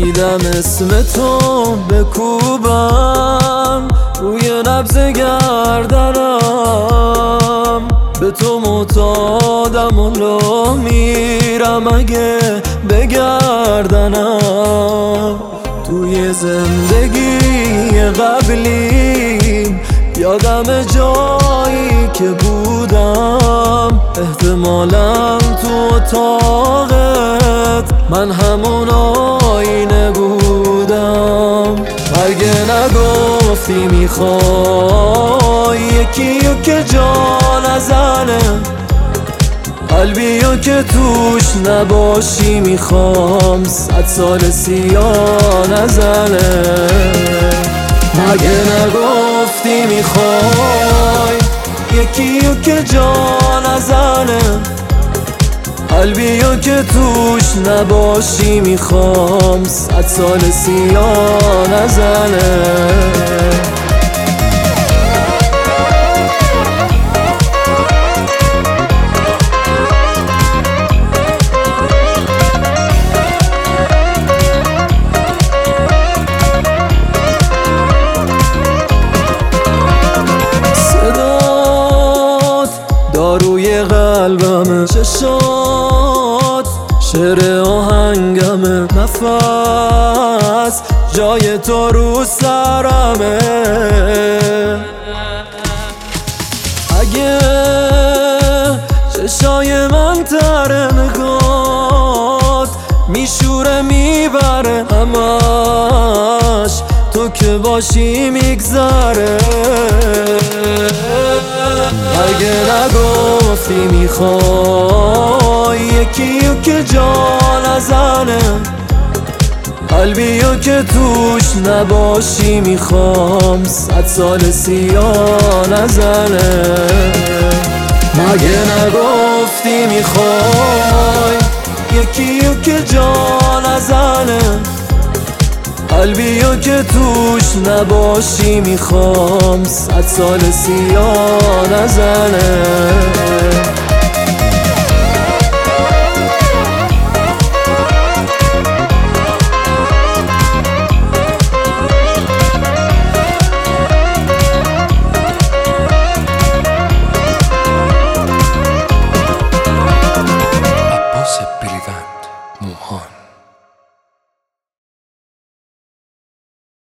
دیدم اسم تو بکوبم روی نبض گردنم، به تو معتادم و لا میرم اگه بگردنم. توی زندگی قبلیم یادم جایی که بودم، احتمالاً تو اتاقت من همون آینه بودم. مگه نگفتی میخوای یکیو که جا نزنه، قلبیو که توش نباشی میخوام 100 سال سیاه نزنه. مگه نگفتی میخوای یکیو که جا نزنه، قلبیو که توش نباشی میخوام 100 سال سیاه نزنه. داروی قلبمه، چشات شعر آهنگمه، نفس جای تو رو سرمه. اگه چشای من تره نگات میشوره میبره، همش تو که باشی میگذره. اگه نگفتی میخوای یکیو که جا نزنه، قلبیو که توش نباشی میخوام 100 سال سیاه نزنه. مگه نگفتی میخوای یکیو که جا نزنه، قلبیو که توش نباشی میخوام 100 سال سیاه نزنه.